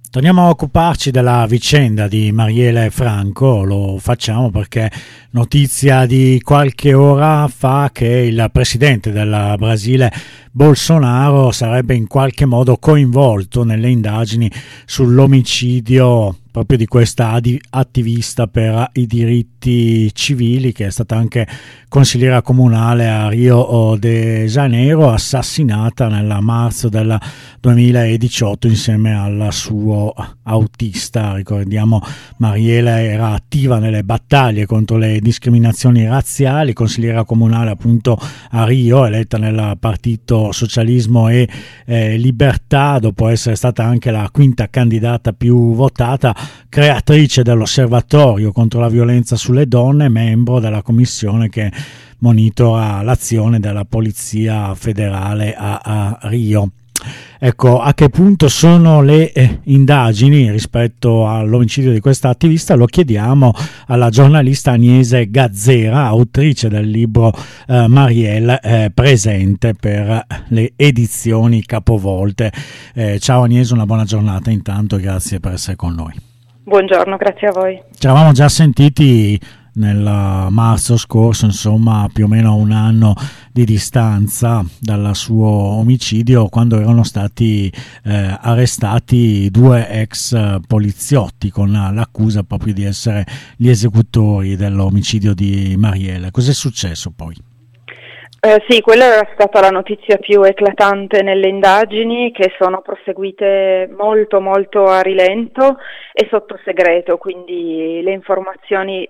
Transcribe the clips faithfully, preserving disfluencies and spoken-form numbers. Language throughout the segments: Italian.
Torniamo a occuparci della vicenda di Marielle Franco, lo facciamo perché notizia di qualche ora fa che il presidente del Brasile Bolsonaro sarebbe in qualche modo coinvolto nelle indagini sull'omicidio proprio di questa attivista per i diritti civili, che è stata anche consigliera comunale a Rio de Janeiro, assassinata nel marzo del duemiladiciotto insieme al suo autista. Ricordiamo, Marielle era attiva nelle battaglie contro le discriminazioni razziali, consigliera comunale appunto a Rio, eletta nel partito Socialismo e eh, Libertà, dopo essere stata anche la quinta candidata più votata, creatrice dell'Osservatorio contro la violenza sulle donne, membro della commissione che monitora l'azione della Polizia Federale a, a Rio. Ecco, a che punto sono le eh, indagini rispetto all'omicidio di questa attivista? Lo chiediamo alla giornalista Agnese Gazzera, autrice del libro eh, Marielle, eh, presente per le edizioni Capovolte. Eh, ciao Agnese, una buona giornata intanto e grazie per essere con noi. Buongiorno, grazie a voi. Ci eravamo già sentiti nel marzo scorso, insomma più o meno a un anno di distanza dal suo omicidio, quando erano stati eh, arrestati due ex poliziotti con l'accusa proprio di essere gli esecutori dell'omicidio di Marielle. Cos'è successo poi? Eh, sì, quella era stata la notizia più eclatante nelle indagini, che sono proseguite molto molto a rilento e sotto segreto, quindi le informazioni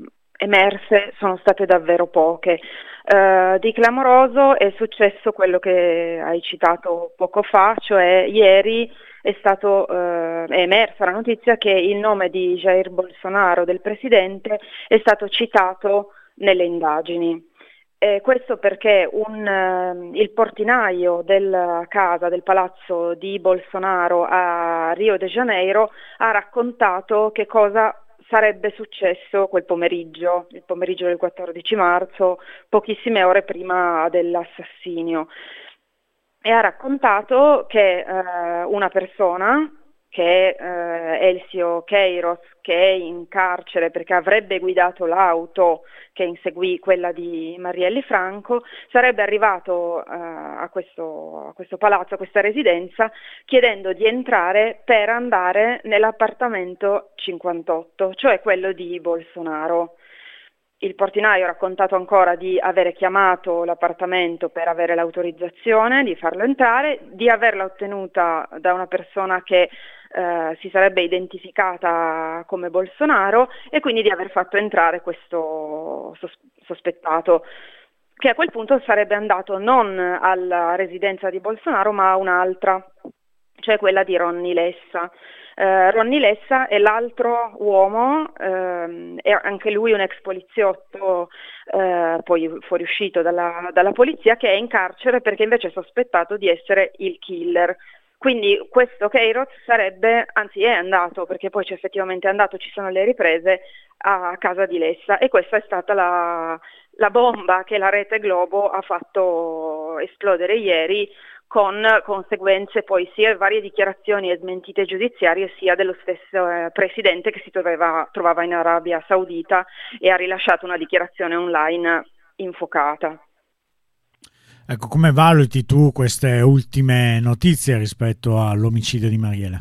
emerse sono state davvero poche. Uh, di clamoroso è successo quello che hai citato poco fa, cioè ieri è stato uh, è emersa la notizia che il nome di Jair Bolsonaro, del presidente, è stato citato nelle indagini. Eh, questo perché un, uh, il portinaio della casa, del palazzo di Bolsonaro a Rio de Janeiro ha raccontato che cosa sarebbe successo quel pomeriggio, il pomeriggio del quattordici marzo, pochissime ore prima dell'assassinio, e ha raccontato che eh, una persona, che è eh, Elcio Queiroz, che è in carcere perché avrebbe guidato l'auto che inseguì quella di Marielle Franco, sarebbe arrivato uh, a, questo, a questo palazzo, a questa residenza, chiedendo di entrare per andare nell'appartamento cinquantotto, cioè quello di Bolsonaro. Il portinaio ha raccontato ancora di avere chiamato l'appartamento per avere l'autorizzazione di farlo entrare, di averla ottenuta da una persona che eh, si sarebbe identificata come Bolsonaro, e quindi di aver fatto entrare questo sos- sospettato, che a quel punto sarebbe andato non alla residenza di Bolsonaro ma a un'altra, cioè quella di Ronny Lessa. Uh, Ronny Lessa è l'altro uomo, uh, è anche lui un ex poliziotto, uh, poi fuoriuscito dalla, dalla polizia, che è in carcere perché invece è sospettato di essere il killer. Quindi questo Queiroz sarebbe, anzi è andato, perché poi c'è effettivamente andato, ci sono le riprese, a casa di Lessa, e questa è stata la, la bomba che la rete Globo ha fatto esplodere ieri, con conseguenze poi sia varie dichiarazioni e smentite giudiziarie, sia dello stesso eh, presidente, che si trovava, trovava in Arabia Saudita e ha rilasciato una dichiarazione online infuocata. Ecco, come valuti tu queste ultime notizie rispetto all'omicidio di Marielle?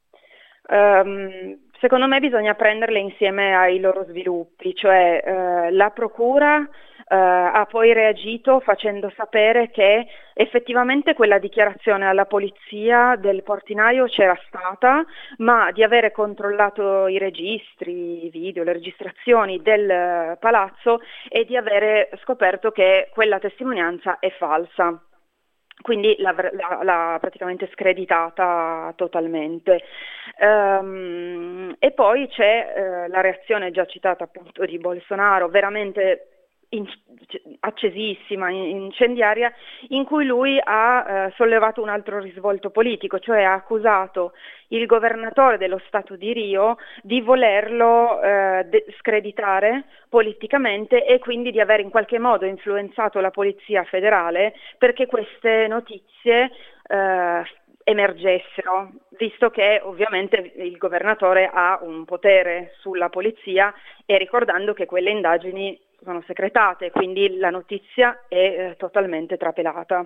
Um, secondo me bisogna prenderle insieme ai loro sviluppi, cioè uh, la procura Uh, ha poi reagito facendo sapere che effettivamente quella dichiarazione alla polizia del portinaio c'era stata, ma di avere controllato i registri, i video, le registrazioni del uh, palazzo, e di avere scoperto che quella testimonianza è falsa. Quindi l'ha, l'ha, l'ha praticamente screditata totalmente. Um, e poi c'è uh, la reazione già citata appunto di Bolsonaro, veramente accesissima, incendiaria, in cui lui ha eh, sollevato un altro risvolto politico, cioè ha accusato il governatore dello Stato di Rio di volerlo eh, de- screditare politicamente, e quindi di aver in qualche modo influenzato la polizia federale perché queste notizie eh, emergessero, visto che ovviamente il governatore ha un potere sulla polizia, e ricordando che quelle indagini sono segretate, quindi la notizia è eh, totalmente trapelata.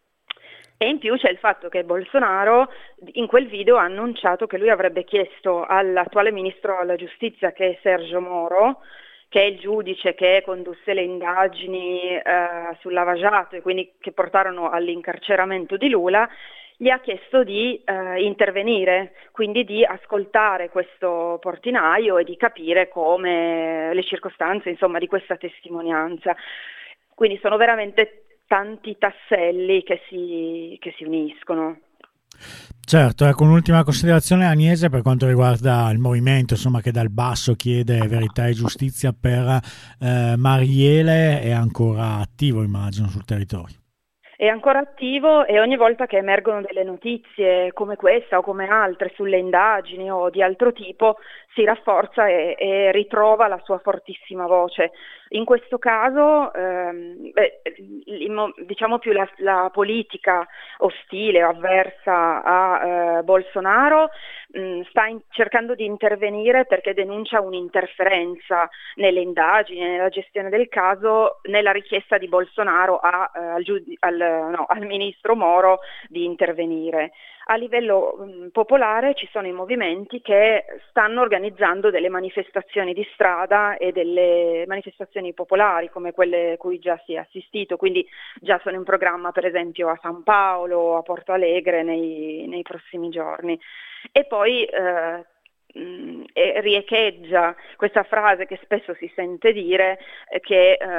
E in più c'è il fatto che Bolsonaro in quel video ha annunciato che lui avrebbe chiesto all'attuale ministro della giustizia, che è Sergio Moro, che è il giudice che condusse le indagini eh, sul lavagiato e quindi che portarono all'incarceramento di Lula, gli ha chiesto di eh, intervenire, quindi di ascoltare questo portinaio e di capire come le circostanze, insomma, di questa testimonianza. Quindi sono veramente tanti tasselli che si, che si uniscono. Certo, ecco, un'ultima considerazione, Agnese, per quanto riguarda il movimento, insomma, che dal basso chiede verità e giustizia per eh, Marielle, è ancora attivo, immagino, sul territorio. È ancora attivo, e ogni volta che emergono delle notizie come questa o come altre sulle indagini o di altro tipo si rafforza e, e ritrova la sua fortissima voce. In questo caso ehm, beh, diciamo più la, la politica ostile o avversa a eh, Bolsonaro mh, sta in, cercando di intervenire perché denuncia un'interferenza nelle indagini, nella gestione del caso, nella richiesta di Bolsonaro a, eh, al, giudi- al, no, al ministro Moro di intervenire. A livello mh, popolare ci sono i movimenti che stanno organizzando delle manifestazioni di strada e delle manifestazioni popolari come quelle a cui già si è assistito, quindi già sono in programma per esempio a San Paolo, a Porto Alegre nei, nei prossimi giorni. E poi eh, mh, e riecheggia questa frase che spesso si sente dire, eh, che eh,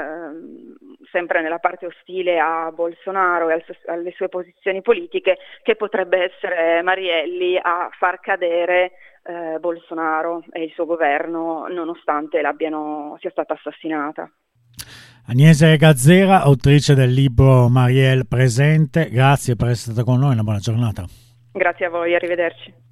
sempre nella parte ostile a Bolsonaro e al, alle sue posizioni politiche, che potrebbe essere Marielli a far cadere eh, Bolsonaro e il suo governo, nonostante l'abbiano, sia stata assassinata. Agnese Gazzera, autrice del libro Marielle presente, grazie per essere stata con noi, una buona giornata. Grazie a voi, arrivederci.